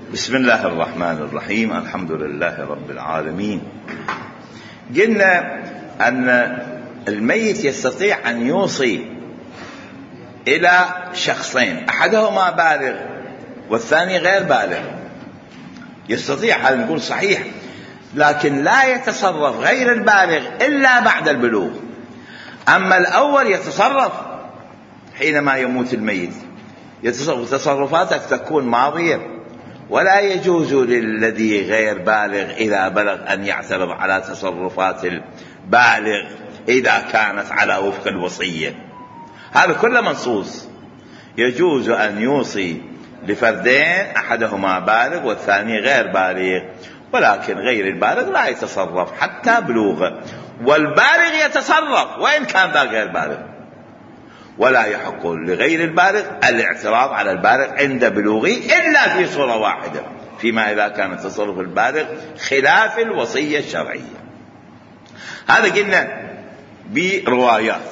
بسم الله الرحمن الرحيم. الحمد لله رب العالمين. قلنا أن الميت يستطيع أن يوصي إلى شخصين، أحدهما بالغ والثاني غير بالغ. يستطيع، هذا نقول صحيح، لكن لا يتصرف غير البالغ إلا بعد البلوغ. أما الأول يتصرف حينما يموت الميت، تصرفاتك تكون ماضية، ولا يجوز للذي غير بالغ إذا بلغ أن يعترض على تصرفات البالغ إذا كانت على وفق الوصية. هذا كله منصوص. يجوز أن يوصي لفردين، أحدهما بالغ والثاني غير بالغ، ولكن غير البالغ لا يتصرف حتى بلوغه، والبالغ يتصرف وإن كان ذا غير بالغ. ولا يحق لغير البالغ الاعتراض على البالغ عند بلوغه إلا في صورة واحدة، فيما إذا كان تصرف البالغ خلاف الوصية الشرعية. هذا قلنا بروايات.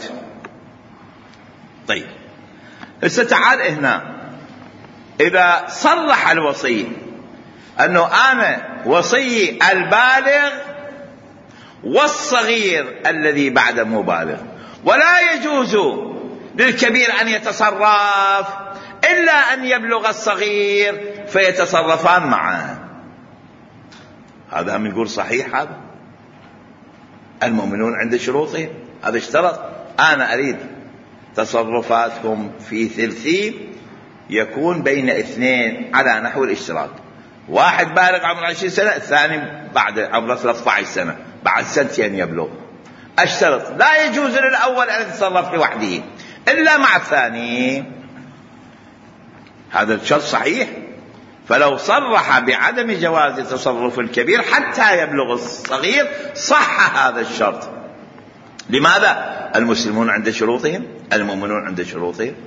طيب، تعال هنا، إذا صرح الوصي أنه أنا وصي البالغ والصغير الذي بعد مبالغ، ولا يجوز للكبير أن يتصرف إلا أن يبلغ الصغير فيتصرفان معا، هذا هم نقول صحيح. هذا المؤمنون عند شروطهم، هذا اشترط. أنا أريد تصرفاتهم في ثلثين يكون بين اثنين على نحو الاشتراك، واحد بالغ عمره 20 سنة، الثاني بعد عمره 13 سنة، بعد سنتين يبلغ. اشترط لا يجوز للأول أن يتصرف لوحده إلا مع الثاني. هذا الشرط صحيح. فلو صرح بعدم جواز تصرف الكبير حتى يبلغ الصغير صح هذا الشرط. لماذا؟ المسلمون عند شروطهم، المؤمنون عند شروطهم.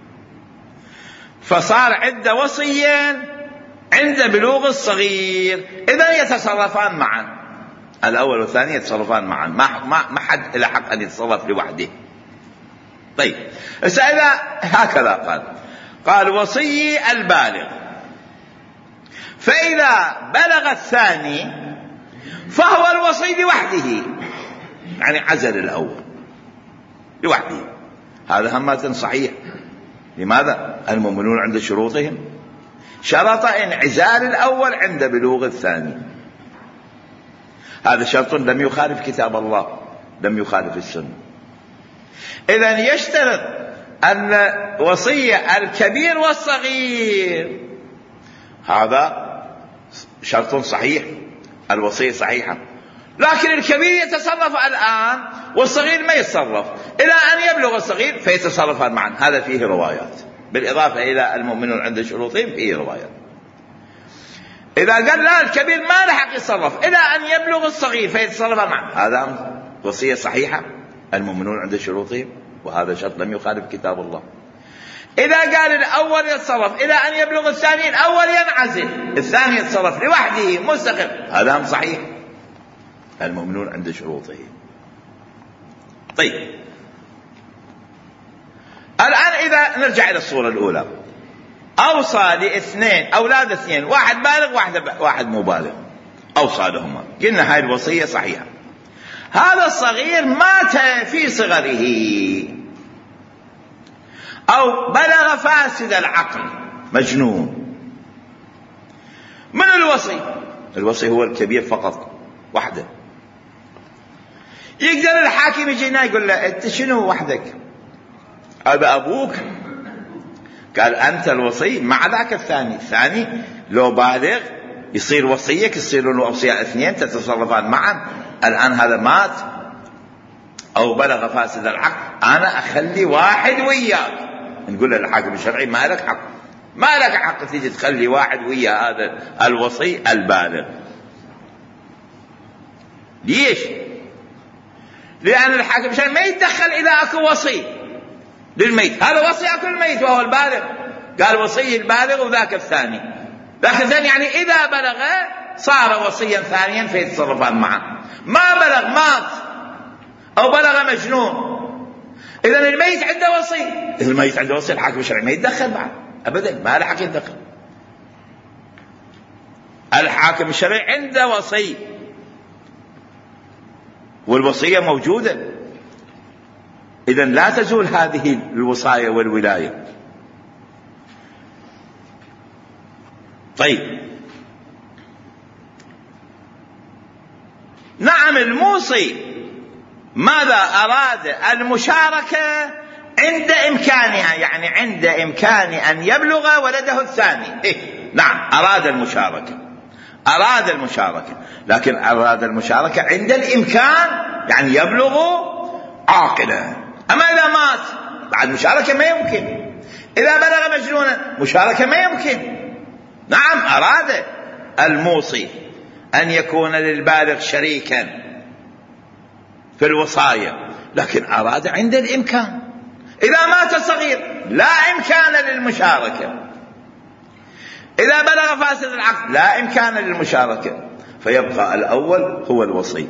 فصار عند وصيين عند بلوغ الصغير، إذا يتصرفان معا، الأول والثاني يتصرفان معا، ما حد له حق أن يتصرف لوحده. طيب، إذا هكذا قال وصي البالغ، فإذا بلغ الثاني فهو الوصي لوحده، يعني عزل الأول لوحده. هذا همة صحيح. لماذا؟ المؤمنون عند شروطهم شرط انعزال الأول عند بلوغ الثاني. هذا شرط لم يخالف كتاب الله، لم يخالف السنة. إذن يشترط أن وصية الكبير والصغير، هذا شرط صحيح، الوصية صحيحة، لكن الكبير يتصرف الآن والصغير ما يتصرف إلى أن يبلغ الصغير فيتصرفان معا. هذا فيه روايات، بالإضافة إلى المؤمنون عند شروطهم فيه روايات. إذا قال لا، الكبير ما له حق يتصرف إلى أن يبلغ الصغير فيتصرفان معا، هذا وصية صحيحة، المؤمنون عند شروطهم، وهذا شرط لم يخالف كتاب الله. إذا قال الأول يتصرف إلى أن يبلغ الثاني، الأول ينعزل، الثاني يتصرف لوحده مستقل، هذا صحيح، المؤمنون عند شروطهم. طيب، الآن إذا نرجع إلى الصورة الأولى، أوصى لاثنين، أولاد اثنين، واحد بالغ واحد مبالغ، أوصى لهما، قلنا هاي الوصية صحيحة. هذا الصغير مات في صغره أو بلغ فاسد العقل، مجنون. من الوصي؟ الوصي هو الكبير فقط وحده. يقدر الحاكم يجينا يقول له أنت شنو وحدك؟ هذا أبوك؟ قال أنت الوصي مع ذاك الثاني لو بالغ يصير وصيك، يصير له أوصياء اثنين تتصرفان معا. الآن هذا مات أو بلغ فاسد العقل، أنا أخلي واحد وياك. نقول للحاكم الشرعي ما لك حق، ما لك حق تيجي تخلي واحد ويا هذا الوصي البالغ. ليش؟ لأن الحاكم الشرعي ما يتدخل إذا أكو وصي للميت، هذا وصي أكو الميت وهو البالغ، قال وصي البالغ وذاك الثاني، ذاك الثاني يعني إذا بلغ صار وصيا ثانيا فيتصرفان معه. ما بلغ مات أو بلغ مجنون، إذن الميت عنده وصي، الميت عنده وصي، الحاكم الشرعي ما يتدخل معه أبدا، ما له حق يتدخل. الحاكم الشرعي عنده وصي، والوصية موجودة، إذن لا تزول هذه الوصاية والولاية. طيب، نعم الموصي ماذا أراد؟ المشاركة عند إمكانها، يعني عند إمكان أن يبلغ ولده الثاني. نعم أراد المشاركة، لكن أراد المشاركة عند الإمكان، يعني يبلغ عاقلا. أما إذا مات بعد مشاركة ما يمكن، إذا بلغ مجنونا مشاركة ما يمكن. نعم أراد الموصي أن يكون للبالغ شريكا في الوصايا، لكن أراد عند الإمكان. إذا مات الصغير لا إمكان للمشاركة، إذا بلغ فاسد العقد لا إمكان للمشاركة، فيبقى الأول هو الوصي.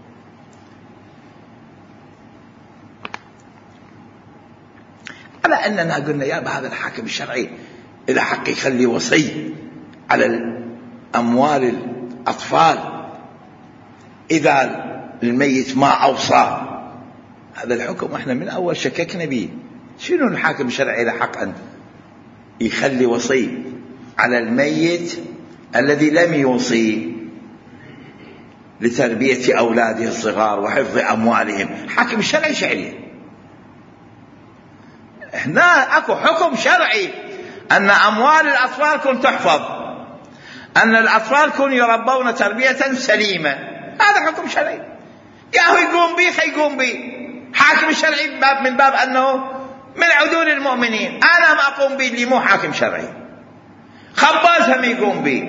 على أننا قلنا يا هذا الحاكم الشرعي إذا حق يخلي وصي على أموال الأطفال إذا الميت ما أوصى، هذا الحكم احنا من أول شككنا به. شنو الحاكم الشرعي إذا حق أن يخلي وصي على الميت الذي لم يوصي لتربية أولاده الصغار وحفظ أموالهم؟ حاكم الشرعي شعري. هنا أكو حكم شرعي أن أموال الأطفال كن تحفظ، أن الأطفال كن يربون تربية سليمة، هذا حكم شرعي. ياهو يقوم به خيقوم به. حاكم الشرعي من باب أنه من عدول المؤمنين، أنا ما أقوم به اللي مو حاكم شرعي. خباز هم يقوم به،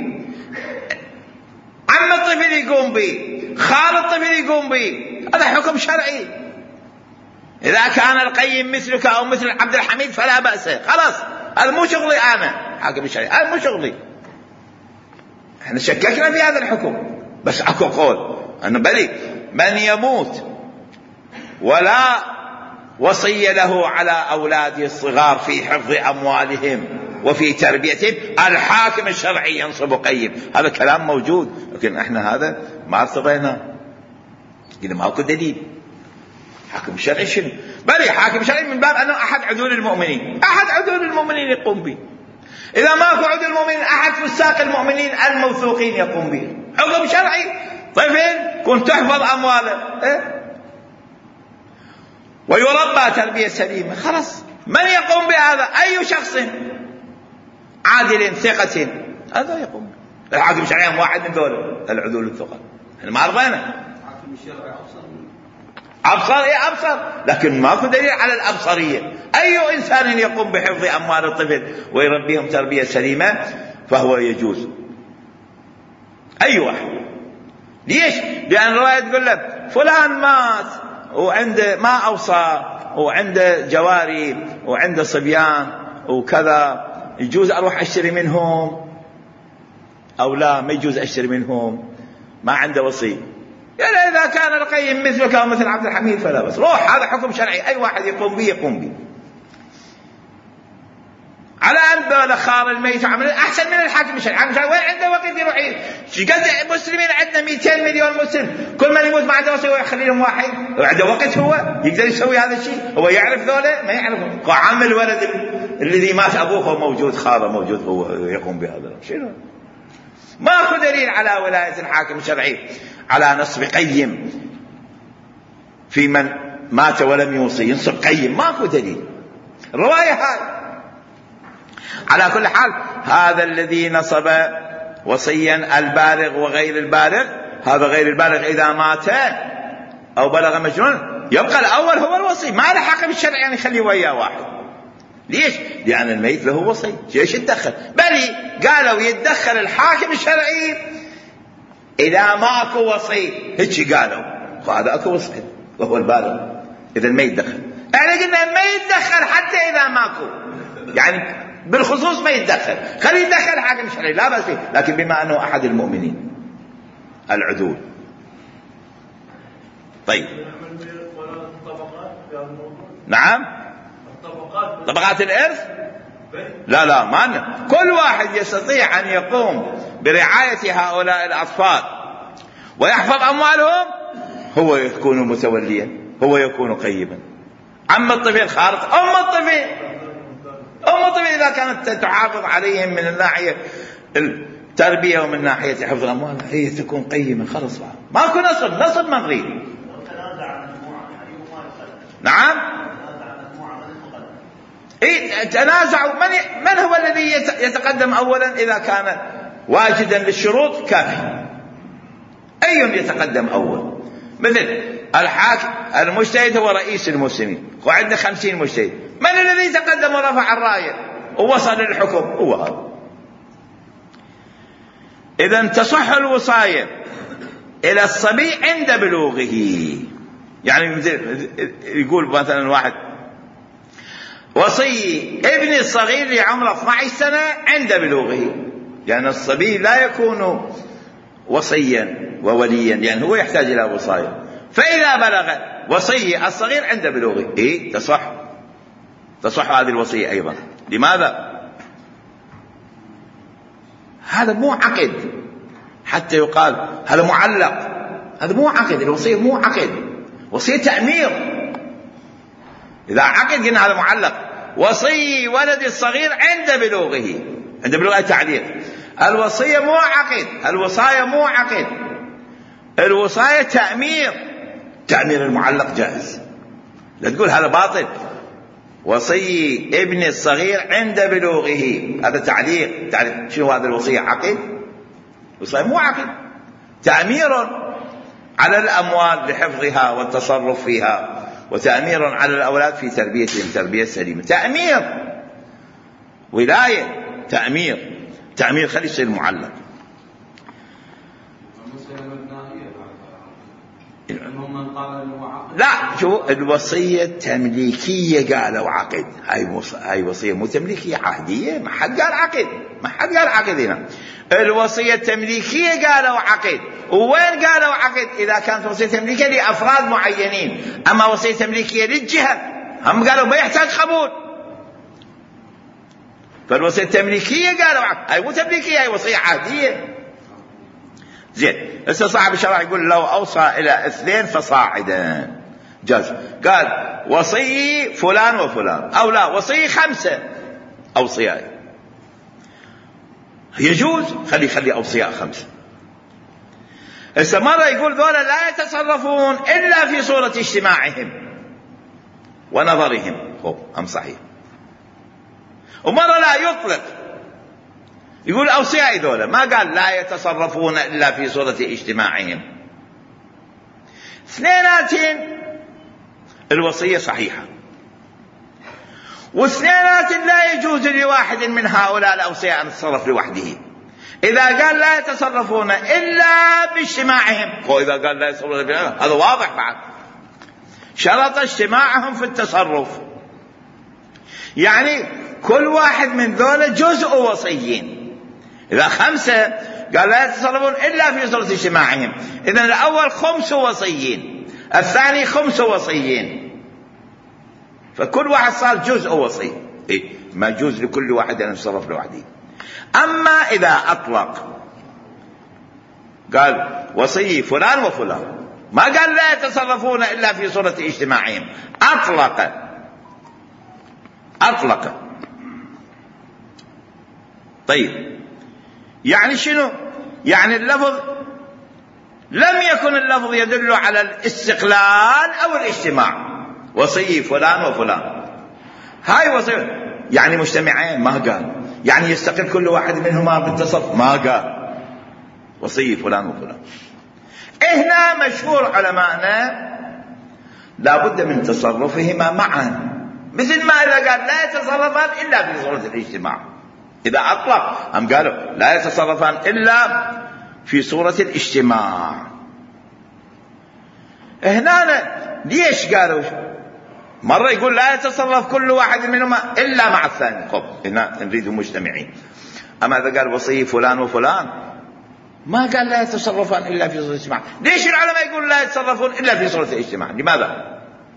عم الطفل يقوم به، خال الطفل يقوم به، هذا حكم شرعي. إذا كان القيم مثلك أو مثل عبد الحميد فلا بأس، خلاص هذا مو شغلي، أنا حاكم الشرعي هذا مو شغلي. احنا شككنا في هذا الحكم، بس اكو قول أنه بلي من يموت ولا وصي له على أولاده الصغار في حفظ أموالهم وفي تربيتهم، الحاكم الشرعي ينصب قيم. هذا كلام موجود، لكن احنا هذا ما ارتضينا، إذا ما اكو دليل. حاكم الشرعي شنو؟ بلي حاكم شرعي من باب أنه أحد عدول المؤمنين، أحد عدول المؤمنين يقوم به. إذا ما اكو عدول المؤمنين أحد فساق المؤمنين الموثوقين يقوم به. حكم شرعي. طفل كنت تحفظ أمواله ويربى تربية سليمة، خلاص من يقوم بهذا؟ أي شخص عادل ثقة هذا يقوم به. الحاكم الشرعي واحد من دول العدول الثقة، احنا ما رضينا. الحاكم الشرعي أبصر أبصر، لكن ماكو دليل على الأبصرية. أي إنسان يقوم بحفظ أموال الطفل ويربيهم تربية سليمة فهو يجوز، أي واحد. ليش؟ لأن الرواية تقول لك فلان مات وعنده ما أوصى وعنده جواري وعنده صبيان وكذا، يجوز أروح أشتري منهم أو لا؟ ما يجوز أشتري منهم، ما عنده وصي. يعني إذا كان القيم مثلك أو مثل عبد الحميد فلا بس، روح، هذا حكم شرعي، أي واحد يقوم به يقوم به. على أن دولة خار الميت أحسن من الحاكم الشرعي. وين عنده وقت يروح؟ قد مسلمين عندنا 200 مليون مسلم، كل من يموت ما عنده وصي ويخلي لهم واحد، وعنده وقت هو يقدر يسوي هذا الشيء؟ هو يعرف ذولا؟ ما يعرفون. عم الولد الذي مات أبوه موجود، خاله موجود، هو يقوم بهذا. شنو؟ ماكو دليل على ولاية الحاكم الشرعي على نصب قيم في من مات ولم يوصي، ينصب قيم، ماكو دليل. الرواية هاي. على كل حال هذا الذي نصب وصيا البالغ وغير البالغ، هذا غير البالغ إذا مات أو بلغ مجنون يبقى الأول هو الوصي، ما له حق بالشرع يعني يخلي وياه واحد. ليش؟ لأن الميت له وصي، ليش يتدخل؟ بل قالوا يتدخل الحاكم الشرعي إذا ما أكو وصي، هيك قالوا، وهذا أكو وصي وهو البالغ، إذا ما يتدخل. احنا قلنا ما يتدخل حتى إذا ماكو، يعني بالخصوص ما يتدخل، خلي يتدخل الحاكم الشرعي لا بأس فيه، لكن بما أنه أحد المؤمنين العدول. طيب نعم، طبقات الإرث لا ما كل واحد يستطيع أن يقوم برعاية هؤلاء الأطفال ويحفظ أموالهم هو يكون متوليا، هو يكون قيما. عم الطفل خارق، أم الطفل إذا كانت تحافظ عليهم من الناحية التربية ومن ناحية حفظ الأموال هي تكون قيمة. خلص بقى ماكو نصب ما نريد. نعم تنازعوا من هو الذي يتقدم أولا إذا كان واجدا للشروط كافي. أي يتقدم أول؟ مثل الحاكم المجتهد هو رئيس المسلمين وعندنا 50 مجتهد، من الذي تقدم ورفع الراية ووصل للحكم؟ هو هذا. إذن تصح الوصاية إلى الصبي عند بلوغه. يعني يقول مثلا واحد وصي ابن الصغير لعمر 12 سنة عند بلوغه، يعني الصبي لا يكون وصيا ووليا، يعني هو يحتاج إلى وصاية. فإذا بلغ وصي الصغير عند بلوغه تصح هذه الوصية أيضا. لماذا؟ هذا مو عقد حتى يقال هذا معلق، هذا مو عقد. الوصية مو عقد، وصية تأمير. إذا عقد قلنا هذا معلق. وصي ولد الصغير عند بلوغه تعليق. الوصية مو عقد، الوصاية مو عقد، الوصاية تأمير المعلق جائز. لا تقول هذا باطل. وصي ابن الصغير عند بلوغه هذا تعليق. شنو هذا الوصية؟ عقد؟ الوصاية مو عقد، تأمير على الأموال لحفظها والتصرف فيها، وتأمير على الأولاد في تربيتهم تربية سليمة. تأمير ولاية، تأمير خلي يصير معلق. لا شو الوصية تمليكية قالوا عقد، هاي وصية مو تمليكية، عهدية. ما حد قال عقد هنا. الوصية التمليكية قالوا عقد. وين قالوا عقد؟ إذا كانت وصية تمليكية لأفراد معينين. أما وصية تمليكية للجهة هم قالوا ما يحتاج قبول. فالوصية التمليكية قالوا عقد، هاي مو تمليكية، هاي وصية عهدية. زين هسه صاحب الشرع يقول لو أوصى إلى 2 فصاعدا جاز. قال وصي فلان وفلان، أو لا وصي 5 أوصياء يجوز. خلي أوصياء 5. هسه مرة يقول ذولا لا يتصرفون إلا في صورة اجتماعهم ونظرهم، أم صحيح. ومرة لا يطلق يقول أوصياء ذولا، ما قال لا يتصرفون إلا في صورة اجتماعهم. اثنيناتين الوصية صحيحة، واثنيناتين لا يجوز لواحد من هؤلاء الأوصياء أن يتصرف لوحده. إذا قال لا يتصرفون إلا باجتماعهم، وإذا قال لا يتصرفون هذا واضح بعد. شرط اجتماعهم في التصرف، يعني كل واحد من ذولا جزء وصيين. إذا 5 قال لا يتصرفون إلا في صورة اجتماعهم، إذن الأول 5 وصيين، الثاني 5 وصيين، فكل واحد صار جزء وصي. ما يجوز لكل واحد أن يتصرف لوحده. أما إذا أطلق قال وصي فلان وفلان، ما قال لا يتصرفون إلا في صورة اجتماعهم، أطلق. طيب يعني شنو؟ يعني اللفظ لم يكن اللفظ يدل على الاستقلال أو الاجتماع. وصي فلان وفلان، هاي وصي يعني مجتمعين، ما قال يعني يستقل كل واحد منهما بالتصرف، ما قال وصي فلان وفلان. هنا مشهور علماءنا لابد من تصرفهما معا، مثل ما إذا قال لا يتصرفان إلا في صورة الاجتماع. إذا أطلق هم قالوا لا يتصرفان إلا في صورة الاجتماع. هنا ليش قالوا؟ مرة يقول لا يتصرف كل واحد منهما إلا مع الثاني، هنا نريدهم مجتمعين. أما إذا قال وصي فلان وفلان ما قال لا يتصرفان إلا في صورة الاجتماع. ليش العلماء يقول لا يتصرفون إلا في صورة الاجتماع؟ لماذا؟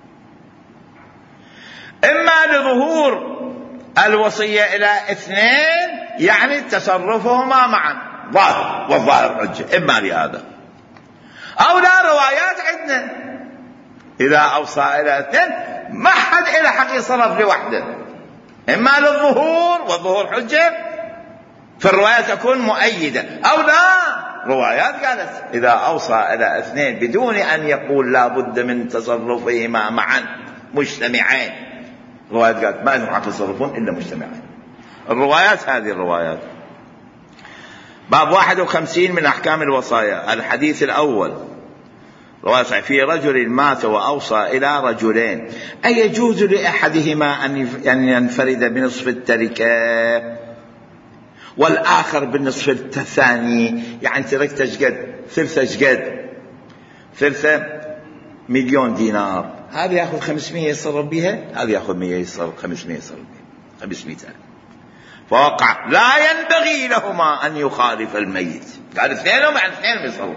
إما لظهور الوصية إلى 2 يعني تصرفهما معا، ظاهر، والظاهر حجة، إما لهذا أو لا. روايات عندنا إذا أوصى إلى اثنين ما حد إلى حق يصرف لوحده، إما للظهور، والظهور حجة في الروايات تكون مؤيدة، أو لا. روايات قالت إذا أوصى إلى اثنين بدون أن يقول لا بد من تصرفهما معا مجتمعين. روايات قالت ما لهم حق يصرفون إلا مجتمعين. الروايات هذه الروايات. باب 51 من أحكام الوصايا. الحديث الأول رواية في رجل مات وأوصى إلى رجلين أيجوز لأحدهما أن ينفرد بنصف التركة والآخر بالنصف الثاني؟ يعني تركت قد ثلثة قد ثلثة 1,000,000 دينار، هذا يأخذ 500 يصرف بها، هذا يأخذ 100 يصرف 500 يصرف بها 500. فوقع لا ينبغي لهما أن يخالف الميت. قال اثنينهم عن اثنين يصرف،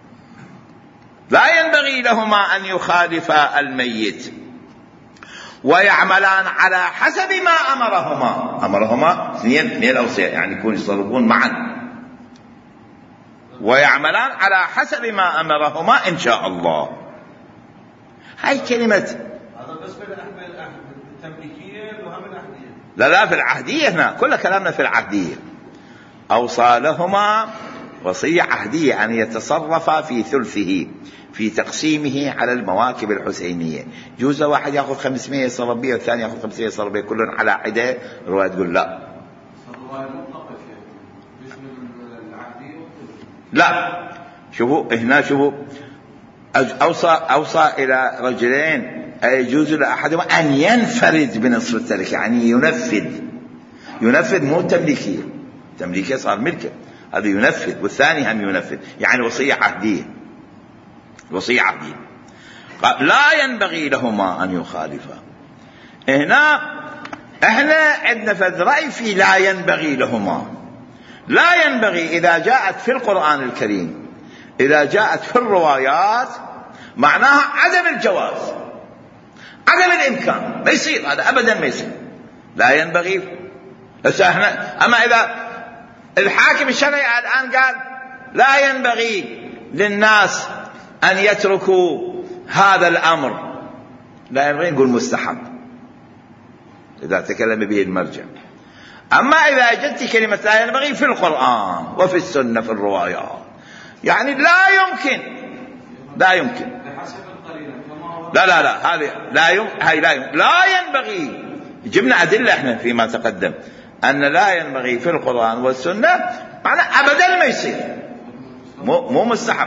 لا ينبغي لهما أن يخالف الميت ويعملان على حسب ما أمرهما اثنين أوصياء، يعني يكون يصرفون معا، ويعملان على حسب ما أمرهما إن شاء الله. هاي كلمة هذا بس بالتمليكية وهم العهدية. لا في العهدية، هنا كل كلامنا في العهدية. أوصى لهما وصية عهدية أن يتصرفا في ثلثه في تقسيمه على المواكب الحسينية. جوز واحد يأخذ 500 يصرف بيه والثاني يأخذ 500 يصرف بيه كلهم على حدة. الرواية تقول لا، لا. شوفوا هنا، شوفوا أوصى إلى رجلين يجوز لأحدهما أن ينفرد بنصف التركة، يعني ينفذ مو تمليكية صار ملكه، هذا ينفذ، والثاني هم ينفذ، يعني وصية عهدية. لا ينبغي لهما أن يخالفا. هنا احنا عندنا فذ رأي في لا ينبغي لهما. لا ينبغي إذا جاءت في القرآن الكريم، إذا جاءت في الروايات معناها عدم الجواز، عدم الإمكان، ما يصير هذا أبدا، ما يصير. لا ينبغي. أما إذا الحاكم الشرعي الآن قال لا ينبغي للناس أن يتركوا هذا الأمر، لا ينبغي نقول مستحب إذا تكلم به المرجع. أما إذا أجدت كلمة لا ينبغي في القرآن وفي السنة في الروايات، يعني لا يمكن لا هذه لا ينبغي. جبنا أدلة احنا فيما تقدم أن لا ينبغي في القرآن والسنة معنى أبدا ما يصير، مو مستحب.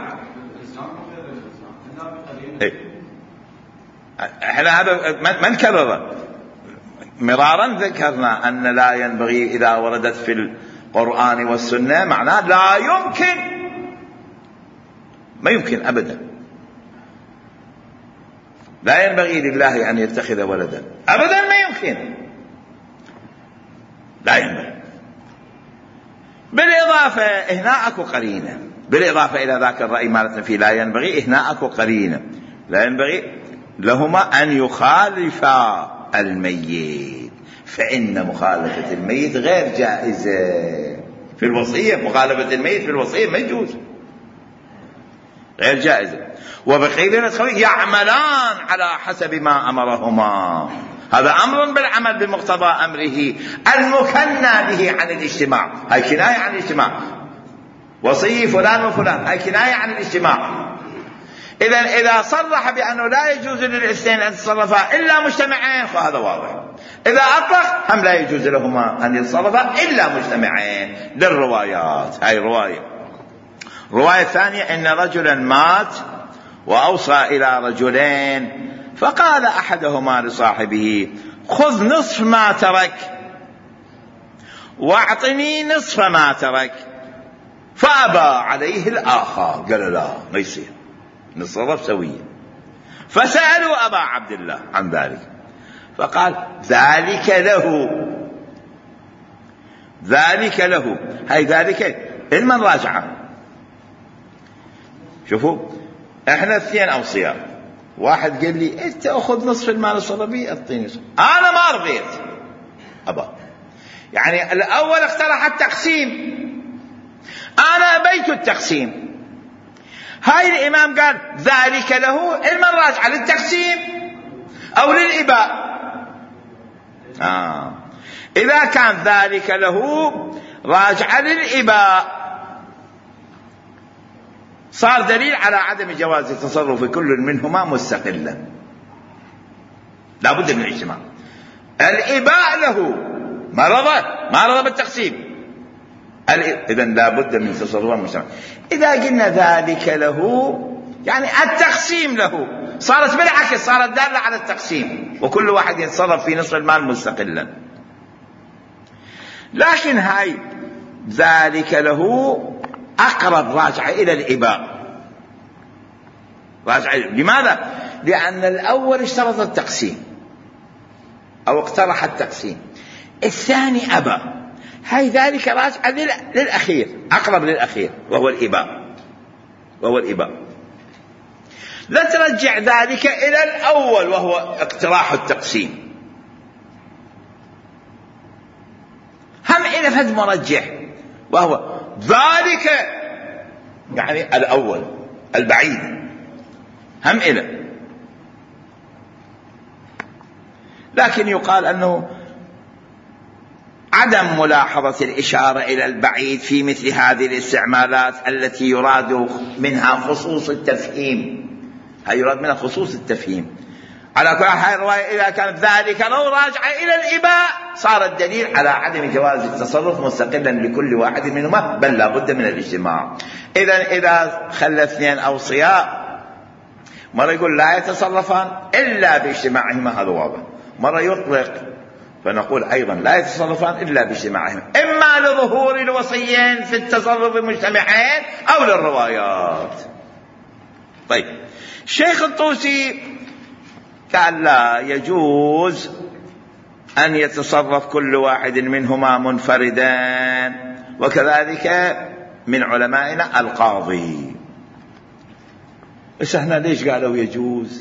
احنا هذا ما نكرره، مرارا ذكرنا أن لا ينبغي إذا وردت في القرآن والسنة معناه لا يمكن، ما يمكن أبدا. لا ينبغي لله أن يتخذ ولدا أبدا، ما يمكن، لا ينبغي. بالإضافة هنا أكو قرينة، بالإضافة إلى ذاك الرأي مالتنا في لا ينبغي، هنا أكو قرينة. لا ينبغي لهما أن يخالفا الميت، فإن مخالفة الميت غير جائزة في الوصية. مخالفة الميت في الوصية ما يجوز، غير جائزة. وبقيل يعملان على حسب ما أمرهما، هذا أمر بالعمل بمقتضى أمره المكنى به عن الاجتماع. هاي كناية عن الاجتماع، وصي فلان وفلان، هاي كناية عن الاجتماع. إذا صرح بأنه لا يجوز للاثنين أن يتصرفا إلا مجتمعين فهذا واضح. إذا أطلق هم لا يجوز لهما أن يتصرفا إلا مجتمعين للروايات. هاي رواية ثانية إن رجلا مات وأوصى إلى رجلين فقال أحدهما لصاحبه خذ نصف ما ترك واعطني نصف ما ترك، فأبى عليه الآخر، قال لا ما يصير، نتصرف سويا. فسألوا أبا عبد الله عن ذلك فقال ذلك له. هاي ذلك المن راجعه. شوفوا احنا اثنين أوصياء، واحد قال لي انت اخذ نصف المال الصلبي اعطيني نصف، انا ما رضيت، ابا. يعني الاول اقترح التقسيم، أنا أبيت التقسيم. هاي الإمام قال ذلك له، إما راجع للتقسيم أو للإباء. إذا كان ذلك له راجع للإباء صار دليل على عدم جواز تصرف كل منهما مستقلا، لا بد من الاجتماع. الإباء له ما رضى بالتقسيم، إذن لا بد من تصرفها مجتمع. إذا قلنا ذلك له يعني التقسيم له، صارت بالعكس، صارت دالة على التقسيم، وكل واحد يتصرف في نصف المال مستقلا. لكن هاي ذلك له أقرب راجع إلى الإباء، لماذا؟ لأن الأول اشترط التقسيم أو اقترح التقسيم، الثاني أبى. هاي ذلك راجع للأخير، أقرب للأخير وهو الإباء. لا ترجع ذلك إلى الأول وهو اقتراح التقسيم. هم إلى فد مرجح وهو ذلك يعني الأول البعيد، هم إلى. لكن يقال أنه عدم ملاحظة الإشارة إلى البعيد في مثل هذه الاستعمالات التي يراد منها خصوص التفهيم، هي يراد منها خصوص التفهيم. على كل حال الرواية إذا كانت ذلك لو راجع إلى الإباء صار الدليل على عدم جواز التصرف مستقلا لكل واحد منهما، بل لا بد من الاجتماع. إذا خلى اثنين أوصياء، مرة يقول لا يتصرفان إلا باجتماعهما، هذا واضح. مرة يطلق فنقول أيضا لا يتصرفان إلا باجتماعهما، إما لظهور الوصيين في التصرف المجتمعين أو للروايات. طيب الشيخ الطوسي قال لا يجوز أن يتصرف كل واحد منهما منفردا، وكذلك من علمائنا القاضي. بس احنا ليش قالوا يجوز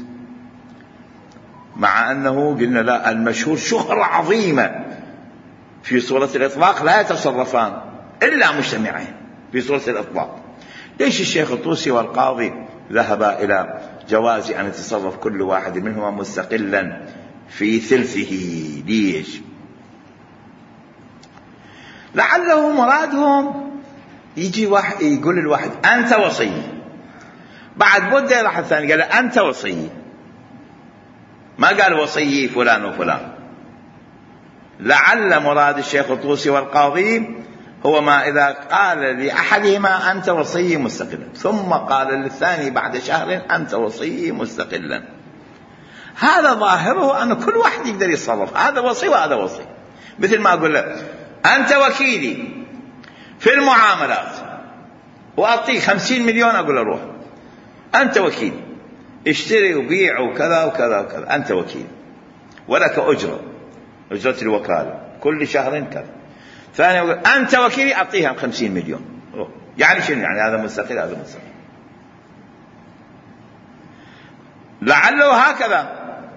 مع أنه قلنا لا، المشهور شهرة عظيمة في صورة الإطلاق لا يتصرفان إلا مجتمعين في صورة الإطلاق. ليش الشيخ الطوسي والقاضي ذهبا إلى جواز أن يتصرف كل واحد منهما مستقلا في ثلثه؟ ليش؟ لعله مرادهم يجي واحد يقول الواحد أنت وصي، بعد مدة راح الثاني قال أنت وصي، ما قال وصي فلان وفلان. لعل مراد الشيخ الطوسي والقاضي هو ما إذا قال لأحدهما أنت وصي مستقلا ثم قال للثاني بعد شهر أنت وصي مستقلا، هذا ظاهره أن كل واحد يقدر يتصرف، هذا وصي وهذا وصي. مثل ما أقول له أنت وكيلي في المعاملات وأعطيك 50 مليون، أقول له روح أنت وكيلي اشتري وبيع وكذا وكذا وكذا، أنت وكيل ولك أجرة الوكالة كل شهر كذا. ثاني يقول أنت وكيلي أعطيها 50 مليون، يعني شنو؟ يعني هذا مستقل هذا مستقل. لعله هكذا.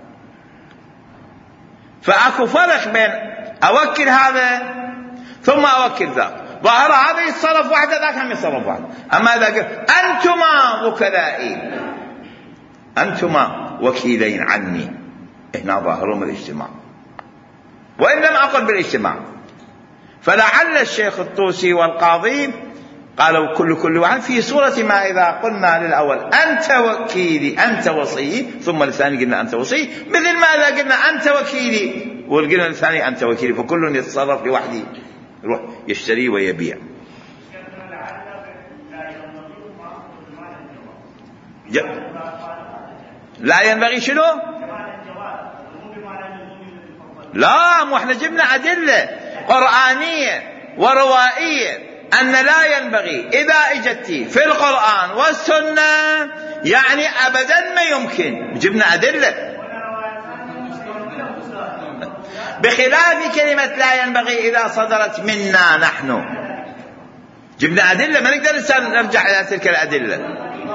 فأكو فرق بين أوكل هذا ثم أوكل ذاك، ظاهر هذا يتصرف واحدة ذاك هم يتصرف واحدة. أما إذا قلت أنتما وكلائي، أنتما وكيلين عني، هنا ظاهرهم الاجتماع، وإن لم أقل بالاجتماع. فلعل الشيخ الطوسي والقاضي قالوا كل واحد في صورة ما إذا قلنا للأول أنت وكيلي أنت وصي، ثم الثاني قلنا أنت وصي، مثل ما إذا قلنا أنت وكيلي وقلنا الثاني أنت وكيلي، فكل يتصرف لوحده، يروح يشتري ويبيع. لا ينبغي شنو؟ لا، مو احنا جبنا أدلة قرآنية وروائية أن لا ينبغي. إذا اجتي في القرآن والسنة يعني أبدا ما يمكن، جبنا أدلة بخلاف كلمة لا ينبغي إذا صدرت منا نحن، جبنا أدلة ما نقدر نرجع إلى تلك الأدلة.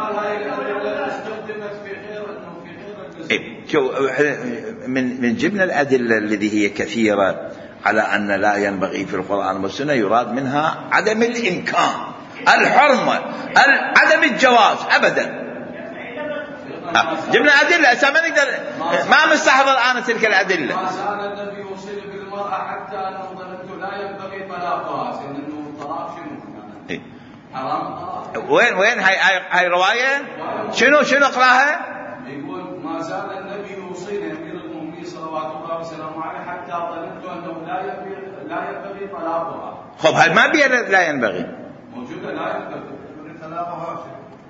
من جبنا الأدلة التي هي كثيرة على أن لا ينبغي في القرآن والسنة يراد منها عدم الإمكان، الحرمة، عدم الجواز أبدا. جبنا أدلة، ما نقدر، ما مستحضر الآن تلك الأدلة. ما زال النبي يوصي بالمرأة حتى أنه ظننت لا ينبغي طلاقها، لأنه الطلاق شنو؟ حرام الطلاق. وين هاي رواية؟ شنو اقراها؟ يقول ما زال النبي يوصينا أمير المؤمنين صلوات الله وسلامه عليه حتى ظننت أنه لا ينبغي طلاقها. خب هاي ما بيها لا ينبغي. موجودة لا ينبغي طلاقها.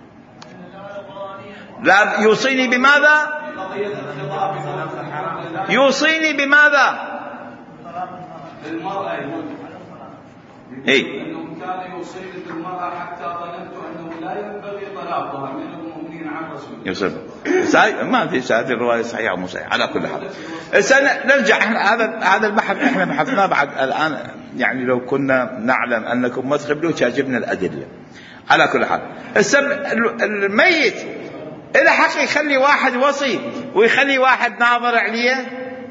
لا يوصيني بماذا؟ يوصيني بماذا؟ المرأة يقول انه كان يوصيني بالمرأة حتى ظننت انه لا ينبغي طلاقها من المؤمنين عن رسول الله. ما في هذه الرواية صحيحة أو مو صحيحة على كل حال. نرجع هذا البحث احنا بحثناه بعد الآن، يعني لو كنا نعلم أنكم ما تقبلوا جبنا الأدلة. على كل حال الميت إذا حق يخلي واحد وصي ويخلي واحد ناظر عليه،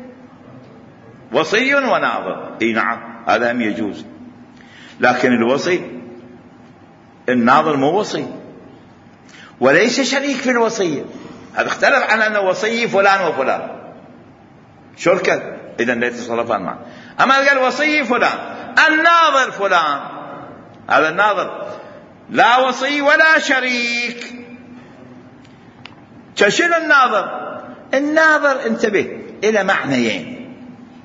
وصي وناظر، اي نعم هذا هم يجوز. لكن الوصي الناظر مو وصي وليس شريك في الوصية، هذا اختلف عن أنه وصي فلان وفلان شركة، إذن لا يتصرفان معه. أما قال وصي فلان، الناظر فلان، هذا الناظر لا وصي ولا شريك. شنو الناظر انتبه إلى معنيين.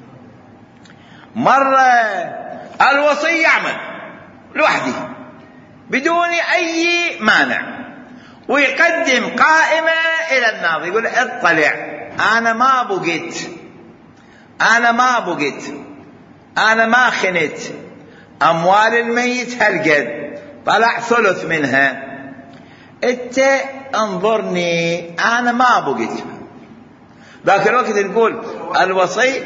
مرة الوصي يعمل لوحده بدون أي مانع ويقدم قائمة إلى الناظر، يقول اطلع أنا ما بقيت، أنا ما خنت أموال الميت هالقد، طلع ثلث منها، انت انظرني أنا ما بقيت. ذاك الوقت نقول الوصي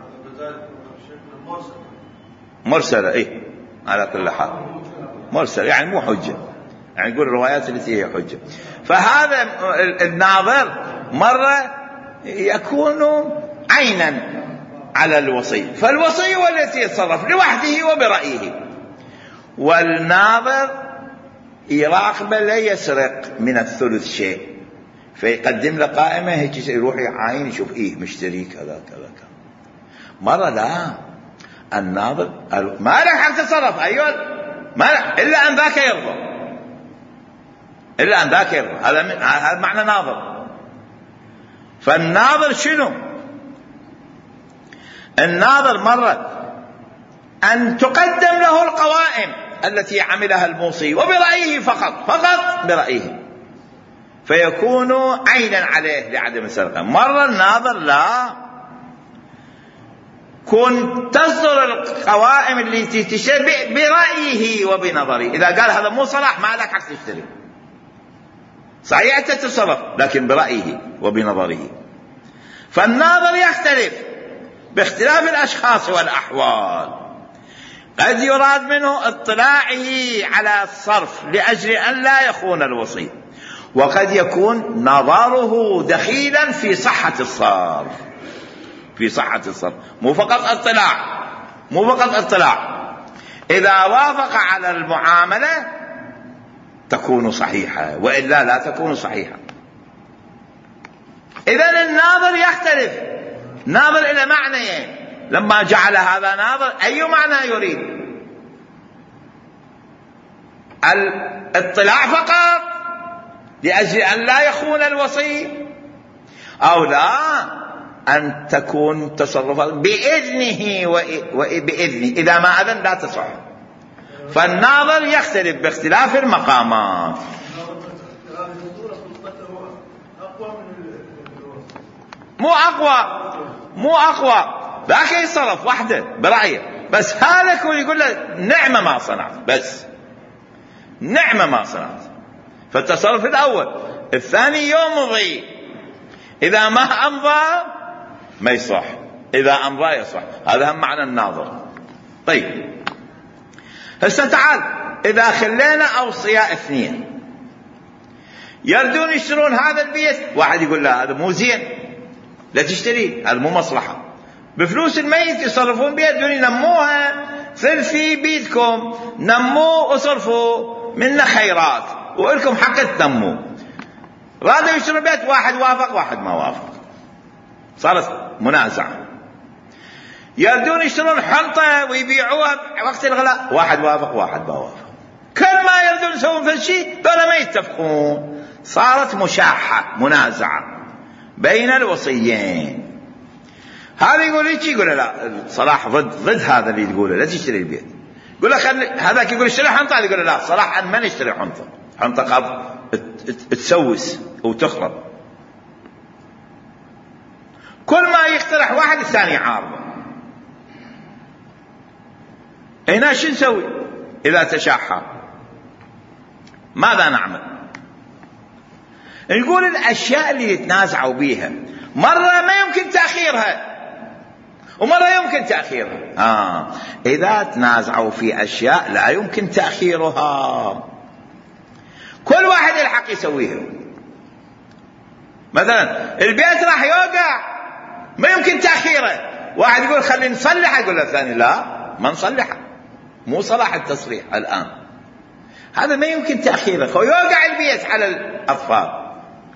مرسلة، إيه على كل حال مرسل، يعني مو حجة، يعني نقول الروايات التي هي حجة. فهذا الناظر مرة يكون عينا على الوصي، فالوصي هو الذي يتصرف لوحده وبرأيه، والناظر يراقب لا يسرق من الثلث شيء، فيقدم له قائمة هيك يروح يعاين يشوف إيه مشتري كذا كذا كذا. مرة لا، الناظر ما له حق تصرف، أيوة ما له إلا أن ذاك يرضى، هذا معنى ناظر. فالناظر شنو؟ الناظر مرة أن تقدم له القوائم التي عملها الموصي وبرأيه فقط برأيه، فيكون عينا عليه لعدم السرقة. مرة الناظر لا، كن تصدر القوائم التي تشتري برأيه وبنظره. إذا قال هذا مو صلاح ما لك حق تشتري، صحيح أنت تتصرف لكن برأيه وبنظره. فالناظر يختلف باختلاف الأشخاص والأحوال، قد يراد منه اطلاعه على الصرف لأجل أن لا يخون الوصي، وقد يكون نظره دخيلا في صحة الصرف، مو فقط اطلاع. إذا وافق على المعاملة تكون صحيحة، وإلا لا تكون صحيحة. إذن الناظر يختلف، ناظر إلى معنيين، لما جعل هذا ناظر أي معنى يريد؟ الاطلاع فقط لأجل أن لا يخون الوصي، أو لا أن تكون تصرفات بإذنه وبإذنه، إذا ما أذن لا تصح. فالناظر يختلف باختلاف المقامات. مو أقوى ذاك يتصرف وحده برأيه، بس هذا يقول له نعمة ما صنعت، بس نعمة ما صنعت. فالتصرف الأول، الثاني يمضي، إذا ما أمضى ما يصح، إذا أمضى يصح. هذا هم معنى الناظر. طيب هسه تعال، إذا خلينا أوصياء اثنين يردون يشترون هذا البيت، واحد يقول لا هذا مو زين لا تشتري، هذا مو مصلحة، بفلوس الميت يصرفون بها، دون ينموها، ثلثي بيدكم نموه وصرفوا، منا خيرات وإلكم حق تنموا. رادوا يشتروا بيت، واحد وافق واحد ما وافق، صارت منازعة. يردون يشترون حنطة ويبيعوها وقت الغلاء، واحد وافق واحد ما وافق. كل ما يردون يسوون في الشيء دول ما يتفقون، صارت مشاحة منازعة بين الوصيين. هذا يقول هيك، يقول لا صلاح ضد هذا اللي تقوله، لا تشتري البيت. يقول له هذاك يقول اشتري حنطة، يقول لا صلاح أن ما نشتري حنطة، حنطة قد تسوس وتخرب. كل ما يقترح واحد الثاني عارضه. هنا شو نسوي إذا تشاحى؟ ماذا نعمل؟ نقول الأشياء اللي يتنازعوا بيها مرة ما يمكن تأخيرها ومرة يمكن تأخيرها. إذا تنازعوا في أشياء لا يمكن تأخيرها، كل واحد يلحق يسويها. مثلا البيت راح يوقع ما يمكن تأخيره، واحد يقول خلي نصلحه، يقول الثاني لا ما نصلحه، مو صلاح التصليح الآن، هذا ما يمكن تأخيره، ويوقع البيت على الأطفال.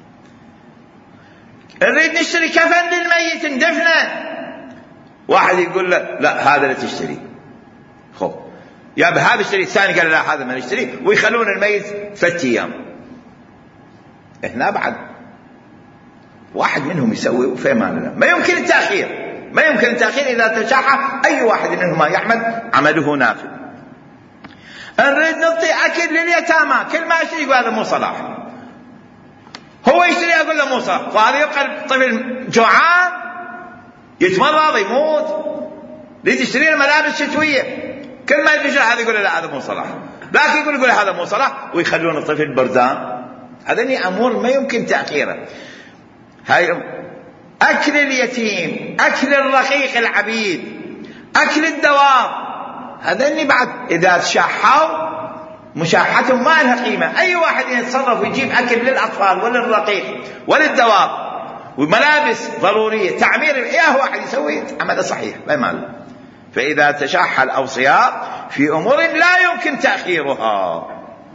نريد نشتري كفن للميت ندفنه، واحد يقول له لا هذا لا تشتري، خب يا بهذا اشتري، الثاني قال لا هذا ما نشتري، ويخلون الميت 3 أيام. هنا بعد واحد منهم يسوي في امان الله، ما يمكن التأخير، ما يمكن التأخير. إذا تشاحى أي واحد منهما يعمل عمله نافذ. نريد نعطي أكل لليتامى، كل ما يشتري يقول هذا مو صلاح، هو يشتري يقول له مو صلاح، فهذا يبقى الطفل جوعان يتمرض يموت. يريد يشتري ملابس شتوية، كل ما يشتري هذا يقول لا هذا مو صلاح، لكن يقول هذا مو صلاح، ويخلون الطفل بردان. هذا أمور ما يمكن تأخيره. هاي أكل اليتيم، أكل الرقيق العبيد، أكل الدواب، هذا بعد إذا تشاحوا مشاحتهم ما لها قيمة. أي واحد يتصرف ويجيب أكل للأطفال وللرقيق وللدواب وملابس ضرورية تعمير، إياه واحد يسوي عمل صحيح لا مال. فإذا تشاح الأوصياء في أمور لا يمكن تأخيرها.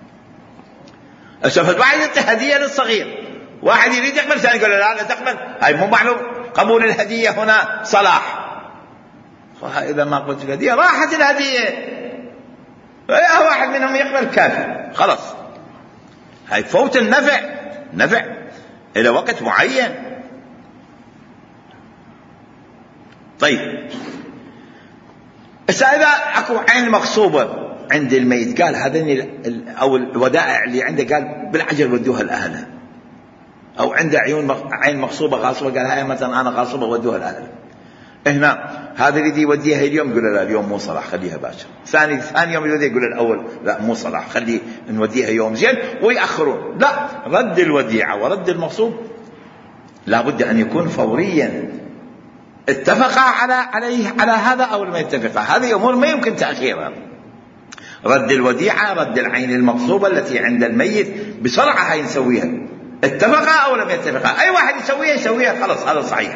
أشوف واحد يعطي هدية للصغير، واحد يريد يقبل، ثاني يقول لا تقبل، هاي مو معلوم قبول الهدية هنا صلاح. إذا ما قبلت الهدية راحت الهدية، واحد منهم يقبل كافي خلاص. هاي فوت النفع إلى وقت معين. طيب إذا أكو عين مغصوبة عند الميت، قال هذين أو الودائع اللي عنده قال بالعجل ودوها لأهلها، أو عنده عين مغصوبة غاصبة قال هاي مثلا أنا غاصبة ودوها لأهلها. هنا هذا اللي يوديها اليوم يقول لا اليوم مو صلاح خليها باكر، ثاني يوم يقول الأول لا مو صلاح خلي نوديها يوم زين، ويأخرون. لا، رد الوديعة ورد المغصوب لابد أن يكون فوريا. اتفقا على هذا أو لم يتفقا، هذه أمور ما يمكن تأخيرها. رد الوديعة، رد العين المغصوبة التي عند الميت بسرعة هاي نسويها، اتفقا أو لم يتفقا. أي واحد يسويها خلاص هذا صحيح.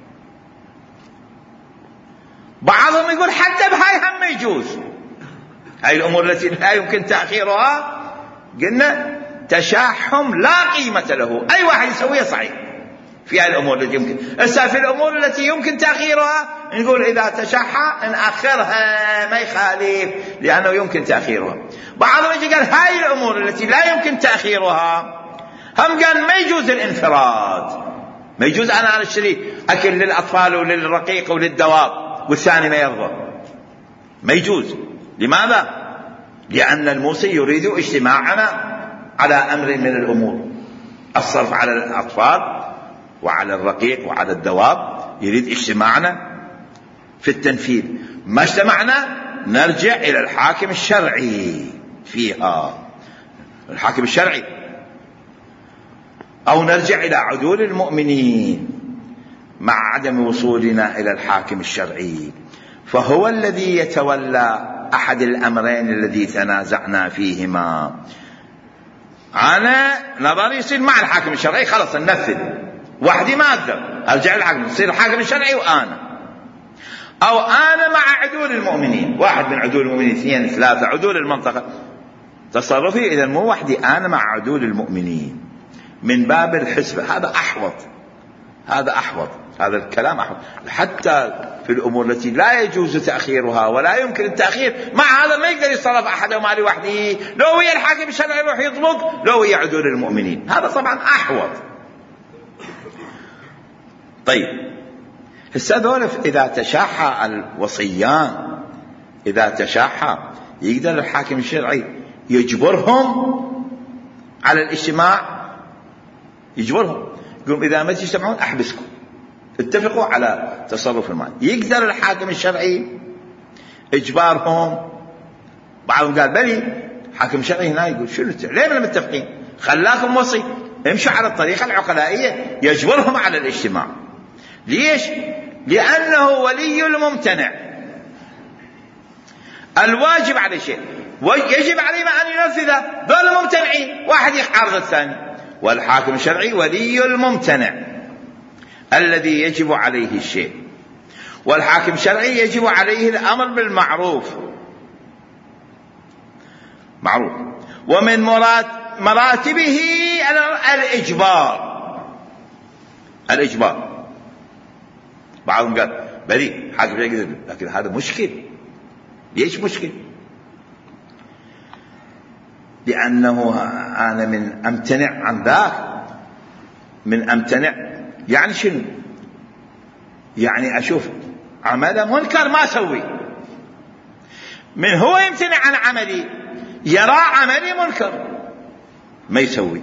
بعضهم يقول حتى بهاي هم ما يجوز. هاي الأمور التي لا يمكن تأخيرها قلنا تشاحم لا قيمة له، أي واحد يسويها صحيح في هاي الأمور التي يمكن. في الأمور التي يمكن تأخيرها نقول إذا تشاحى نأخرها ما يخالف، لأنه يمكن تأخيرها. بعضهم يجي قال هاي الأمور التي لا يمكن تأخيرها هم قال ما يجوز الانفراد، ما يجوز أنا أشتري أكل للأطفال وللرقيق وللدواب والثاني ما يرضى، ما يجوز. لماذا؟ لأن الموصي يريد اجتماعنا على أمر من الأمور، الصرف على الأطفال وعلى الرقيق وعلى الدواب، يريد اجتماعنا في التنفيذ. ما اجتمعنا نرجع إلى الحاكم الشرعي فيها، الحاكم الشرعي، أو نرجع إلى عدول المؤمنين مع عدم وصولنا إلى الحاكم الشرعي، فهو الذي يتولى أحد الأمرين الذي تنازعنا فيهما. أنا نظري يصير مع الحاكم الشرعي خلاص ننفذ، وحدي ما أقدر أرجع للحاكم، يصير الحاكم الشرعي وأنا، أو أنا مع عدول المؤمنين، واحد من عدول المؤمنين، 2 3 عدول المنطقة، تصرفي إذا مو وحدي، أنا مع عدول المؤمنين من باب الحسبة. هذا أحوط، هذا الكلام أحوط، حتى في الأمور التي لا يجوز تأخيرها ولا يمكن التأخير. مع هذا ما يقدر يتصرف أحدهما لوحده، لو ويا الحاكم الشرعي يروح يطلق، لو ويا عدول المؤمنين. هذا طبعا أحوط. طيب هسه ذول إذا تشاحى الوصيان، إذا تشاحى يقدر الحاكم الشرعي يجبرهم على الاجتماع، يجبرهم، يقول إذا ما تجتمعون أحبسكم، اتفقوا على تصرف المال. يقدر الحاكم الشرعي إجبارهم. بعضهم قال بلي الحاكم الشرعي هنا يقول شنو ليه ما متفقين، خلاكم وصي، امشوا على الطريقة العقلائية، يجبرهم على الاجتماع. ليش؟ لأنه ولي الممتنع، الواجب عليه شيء يجب عليه أن ينفذه، دول ممتنعين، واحد يعارض الثاني. والحاكم الشرعي ولي الممتنع الذي يجب عليه الشيء، والحاكم الشرعي يجب عليه الأمر بالمعروف، معروف، ومن مراتبه الإجبار. بعضهم قال بلي حاكم شرعي، لكن هذا مشكل. ليش مشكل؟ لأنه أنا من أمتنع عن ذاك، من أمتنع يعني شنو؟ يعني أشوف عمله منكر ما أسوي، من هو يمتنع عن عملي يرى عملي منكر ما يسوي.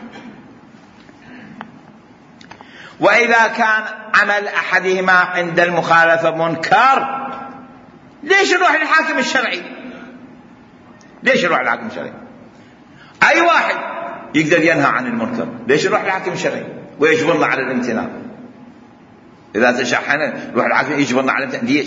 وإذا كان عمل أحدهما عند المخالفة منكر، ليش يروح للحاكم الشرعي؟ ليش يروح للحاكم الشرعي؟ أي واحد يقدر ينهى عن المنكر، ليش يروح للحاكم الشرعي ويجبرنا على الامتناع؟ إذا تشحنا يروح الحاكم يجبرنا على الامتناع. ليش؟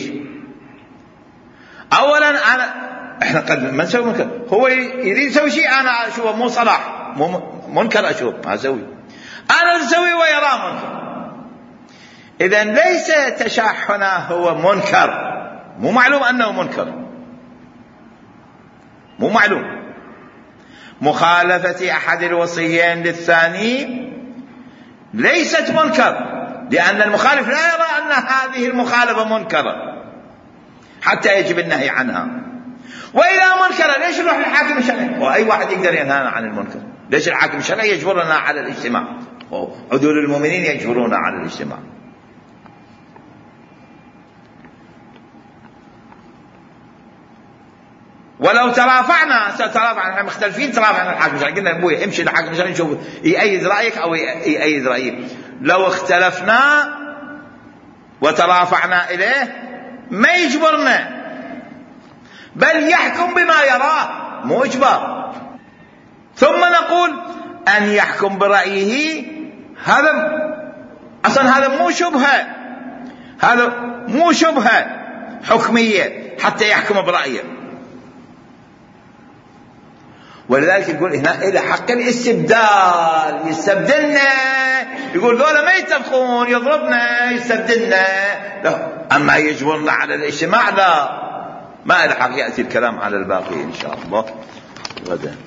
أولا إحنا قد ما نسوي منكر، هو يريد يسوي شيء أنا أشوفه مو صلاح، مو منكر، أشوف ما أسوي، أنا أسوي ويراه منكر. إذن ليس تشاحنا هو منكر، مو معلوم أنه منكر، مو معلوم. مخالفة أحد الوصيين للثاني ليست منكر، لأن المخالف لا يرى أن هذه المخالفة منكرة حتى يجب النهي عنها. وإذا منكرة ليش نروح للحاكم الشرعي؟ وأي واحد يقدر ينهانا عن المنكر، ليش الحاكم الشرعي يجبرنا على الاجتماع؟ عدول المؤمنين يجبرونا على الاجتماع. ولو ترافعنا احنا مختلفين، ترافعنا الحاكم الشرعي، قلنا ابوي امشي للحاكم الشرعي نشوف يأيد رأيك او يأيد رأيك. لو اختلفنا وترافعنا اليه ما يجبرنا، بل يحكم بما يراه، مو اجبار. ثم نقول ان يحكم برأيه، هذا اصلا هذا مو شبهة حكمية حتى يحكم برأيه. ولذلك يقول هنا إلى حق الاستبدال، يستبدلنا، يقول ذولا ما يتفقون، يضربنا، يستبدلنا. لا. أما يجبرنا على الاجتماع لا، ما إلى حق. يأتي الكلام على الباقي إن شاء الله غدا.